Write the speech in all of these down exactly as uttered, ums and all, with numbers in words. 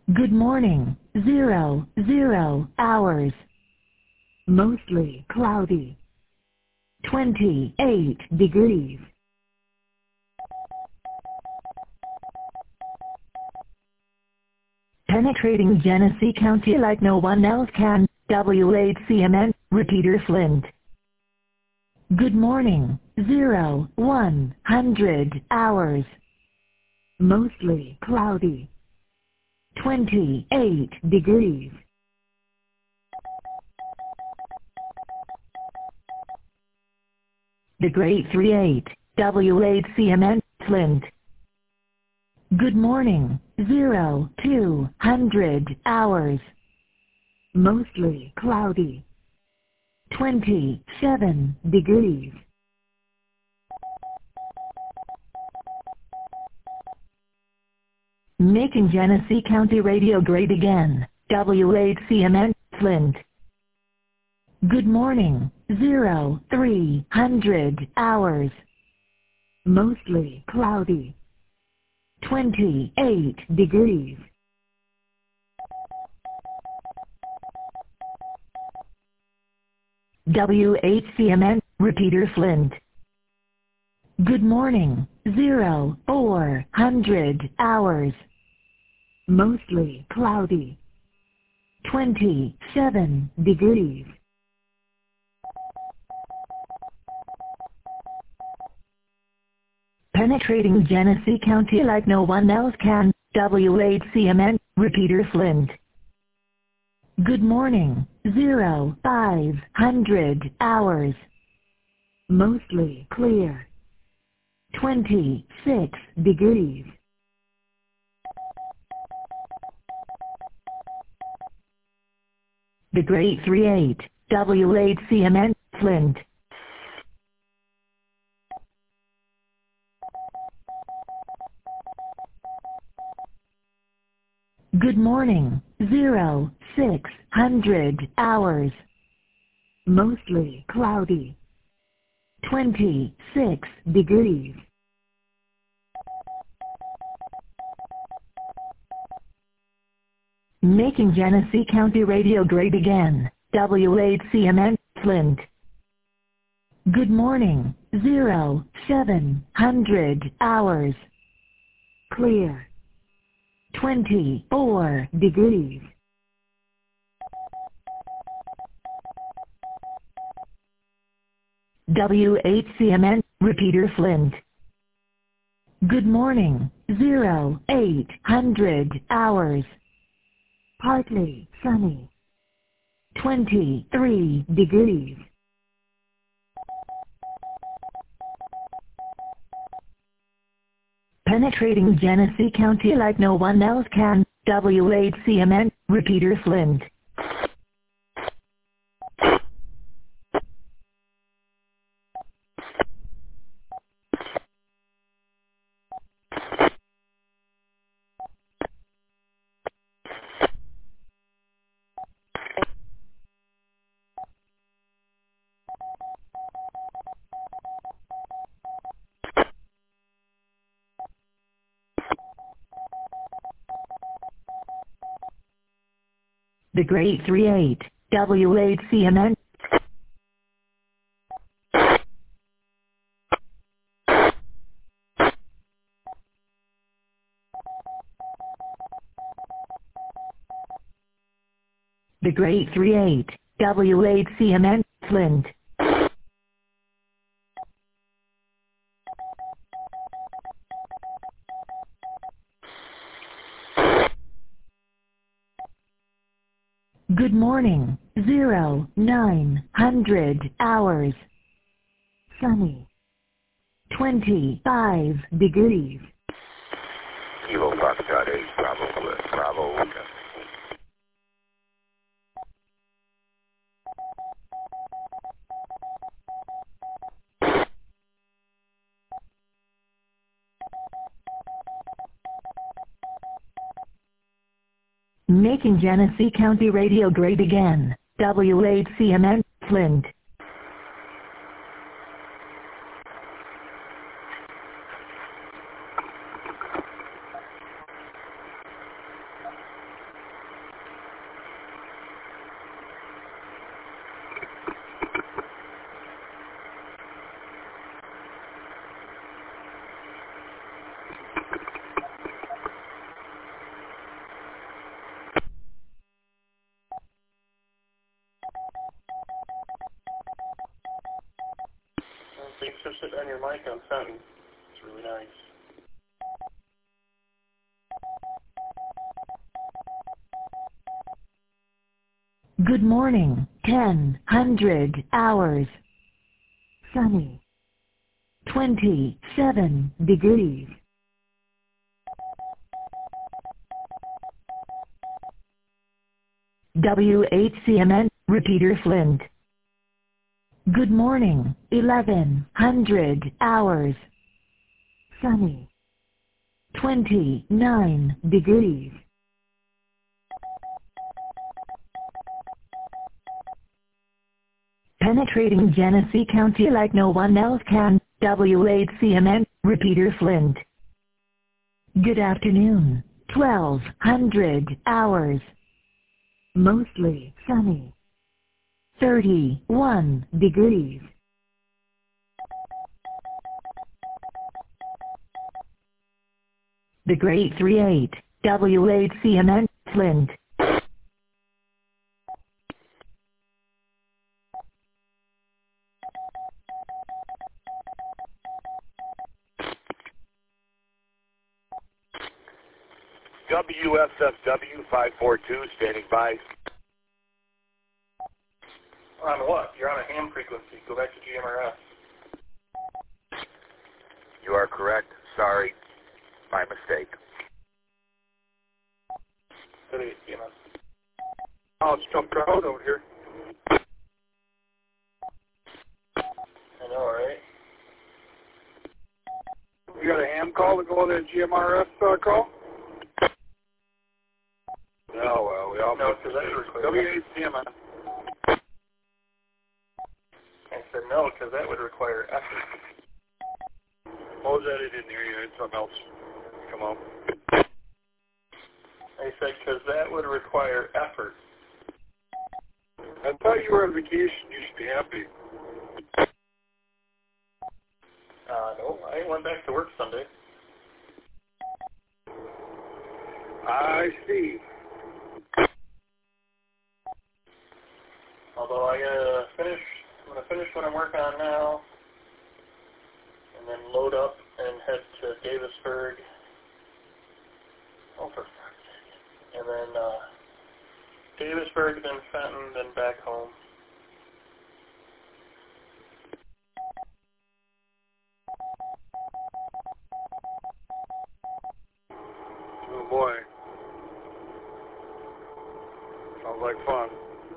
Good morning, zero, zero hours. Mostly cloudy. twenty-eight degrees. Penetrating Genesee County like no one else can, W eight C M N, Repeater Flint. Good morning, zero, one hundred hours. Mostly cloudy. twenty-eight degrees. The Great three eight, W eight C M N, Flint. Good morning, zero, two hundred hours. Mostly cloudy. twenty-seven degrees. Making Genesee County radio great again, W eight C M N, Flint. Good morning, zero, three hundred hours. Mostly cloudy. twenty-eight degrees. W eight C M N, Repeater Flint. Good morning, zero, four hundred hours. Mostly cloudy. twenty-seven degrees. Penetrating Genesee County like no one else can, W eight C M N, Repeater Flint. Good morning, zero, five hundred hours. Mostly clear. twenty-six degrees. The Great three eight, W eight C M N, Flint. Good morning, zero, six hundred hours. Mostly cloudy. twenty-six degrees. Making Genesee County radio great again, W eight C M N, Flint. Good morning, zero, seven hundred hours. Clear. twenty-four degrees. W eight C M N, Repeater Flint. Good morning, zero, eight hundred hours. Partly sunny. twenty-three degrees. Penetrating Genesee County like no one else can, W eight C M N, Repeater Flint. The Great three eight, W eight C M N. The Great three eight, W eight C M N, Flint. Good morning, zero, nine hundred hours. Sunny. twenty-five degrees. Kilo Foxtrot eight, Bravo, Bravo. Making Genesee County radio great again, W eight C M N, Flint. Thanks for sitting on your mic on Fenton. It's really nice. Good morning, ten hundred hours. Sunny. twenty-seven degrees. W H C M N, Repeater Flint. Good morning, eleven hundred hours. Sunny. twenty-nine degrees. Penetrating Genesee County like no one else can, W H C M N, Repeater Flint. Good afternoon, twelve hundred hours. Mostly sunny. thirty-one degrees. The Great three eight, W H C M N, Flint. W S F W five four two, standing by. On what? You're on a ham frequency. Go back to G M R S. You are correct. Sorry. My mistake. W H C M S. Oh, it's tough crowd out here. I know, right? You got a ham call to go to the G M R S uh, call? Oh, well, we all No, make because that mistakes. would W require... H C M N. I said no, because that would require effort. What was that? I didn't hear you. It's something else. Come on. I said because that would require effort. I thought you were on vacation. You should be happy. Uh, no, I went back to work Sunday. I see. Although I gotta finish, I'm gonna finish what I'm working on now, and then load up and head to Davisburg. Oh, for fuck's sake. And then, uh, Davisburg, then Fenton, then back home. Oh, boy. Sounds like fun.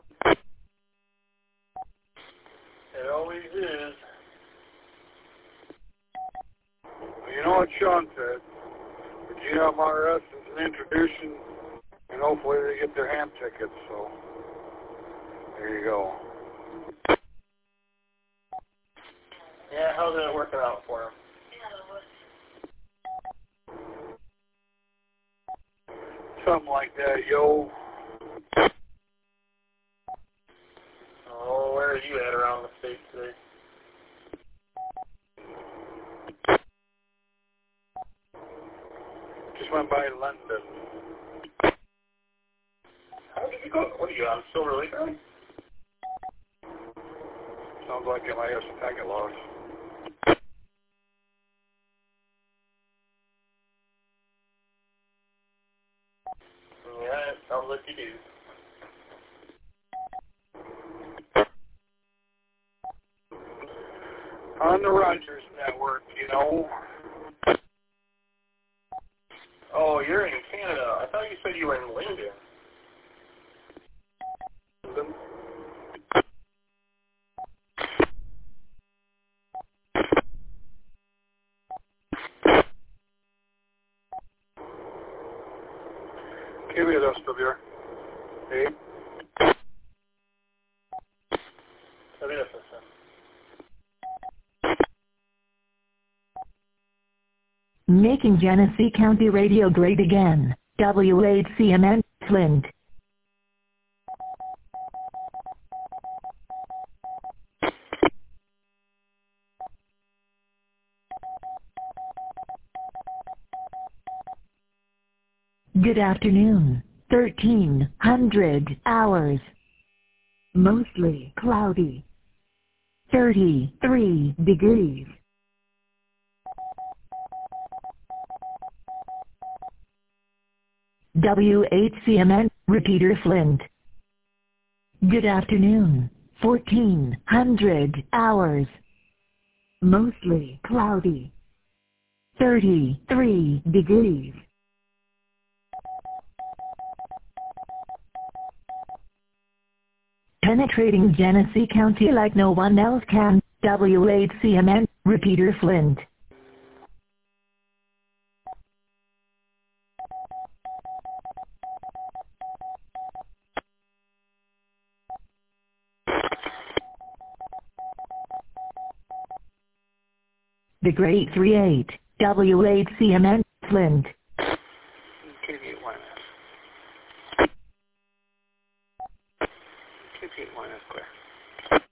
It always is. Well, you know what Sean said? The G M R S is an introduction, and hopefully they get their ham tickets, so there you go. Yeah, how's that working out for him? Something like that, yo. Oh, where are you at around the state today? Just went by London. How did you go? What are you on, Silver Lake Road? Sounds like I might have some packet loss. Yeah, it sounds like you do. On the Rogers Network, you know. Oh, you're in Canada. I thought you said you were in Linden. London. K B S W R. Hey. W S S N. Making Genesee County Radio great again, W H C M N, Flint. Good afternoon, thirteen hundred hours. Mostly cloudy. thirty-three degrees. W H C M N, Repeater Flint. Good afternoon, fourteen hundred hours. Mostly cloudy. thirty-three degrees. Penetrating Genesee County like no one else can. W H C M N, Repeater Flint. The Great three eight, W H C M N, Flint. two eight one two eight one is clear.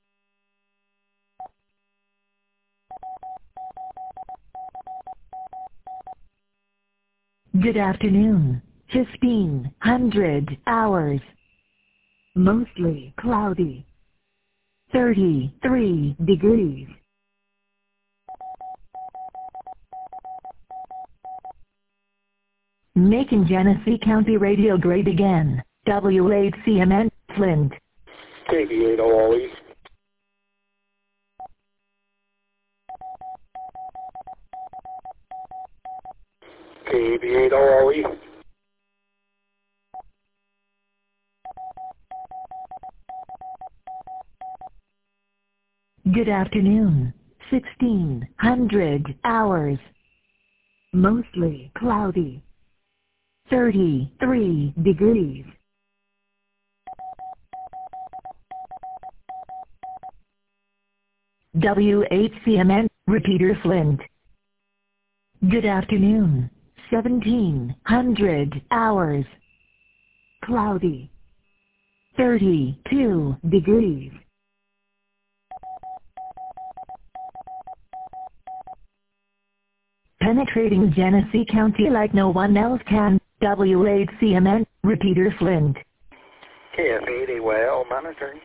Good afternoon, fifteen hundred hours. Mostly cloudy. thirty-three degrees. Making Genesee County radio great again. W H C M N, Flint. K B eight O L E. K B eight O L E. Good afternoon, sixteen hundred hours. Mostly cloudy. thirty-three degrees. W H C M N, Repeater Flint. Good afternoon, seventeen hundred hours. Cloudy. thirty-two degrees. Penetrating Genesee County like no one else can. W H C M N, Repeater Flint. K F eighty well monitoring.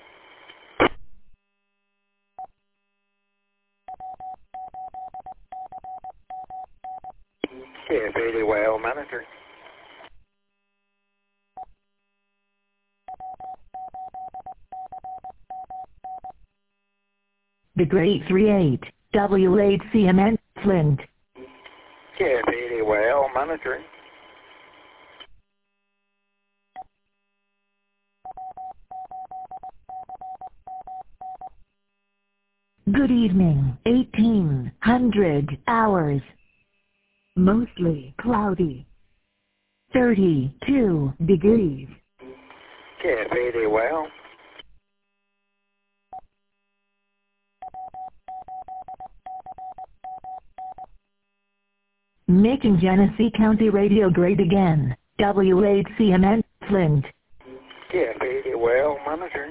K F eighty well monitoring. The Great three eight, W H C M N, Flint. K F eighty well monitoring. Good evening, eighteen hundred hours. Mostly cloudy. thirty-two degrees. K F eighty well. Making Genesee County radio great again. W H C M N, Flint. K F eighty well monitoring.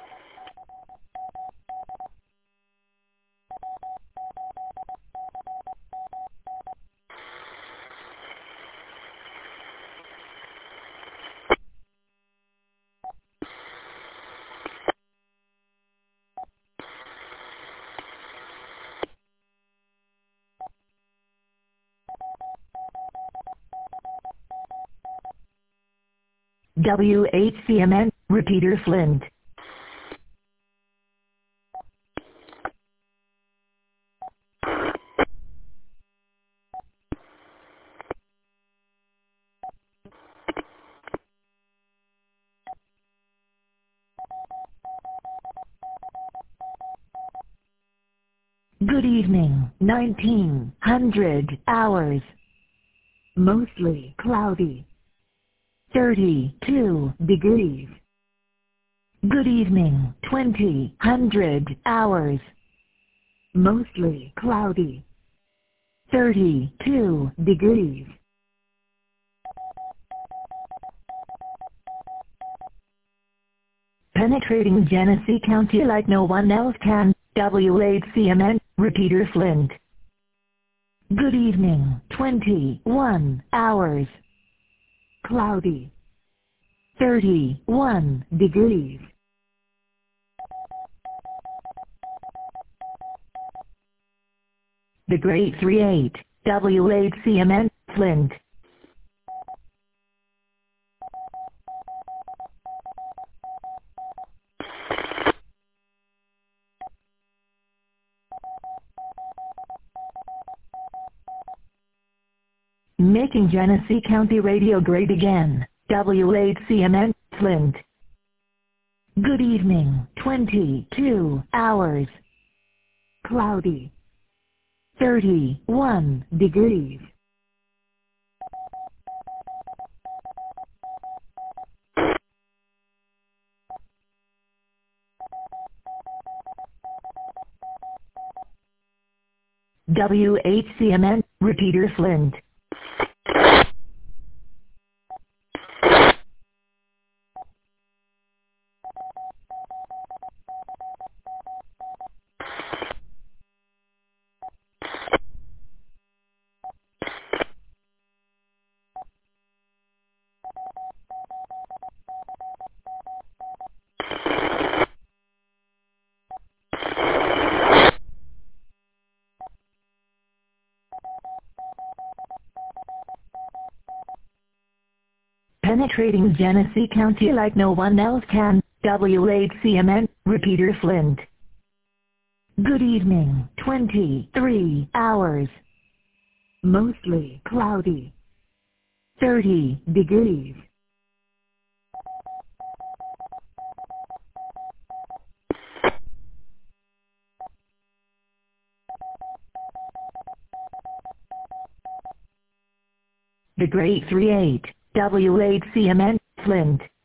W H C M N, Repeater Flint. Good evening, nineteen hundred hours. Mostly cloudy. thirty-two degrees. Good evening, twenty hundred hours. Mostly cloudy. thirty-two degrees. Penetrating Genesee County like no one else can. W H C M N, Repeater Flint. Good evening, twenty-one hours. Cloudy. thirty-one degrees. The Great three eight, W eight C M N, Flint. Making Genesee County Radio great again, W eight C M N, Flint. Good evening, twenty-two hours. Cloudy. thirty-one degrees. W H C M N, repeater Flint. Penetrating Genesee County like no one else can, W eight C M N, repeater Flint. Good evening, twenty-three hours. Mostly cloudy. thirty degrees. The Great three eight, W eight C M N, Flint.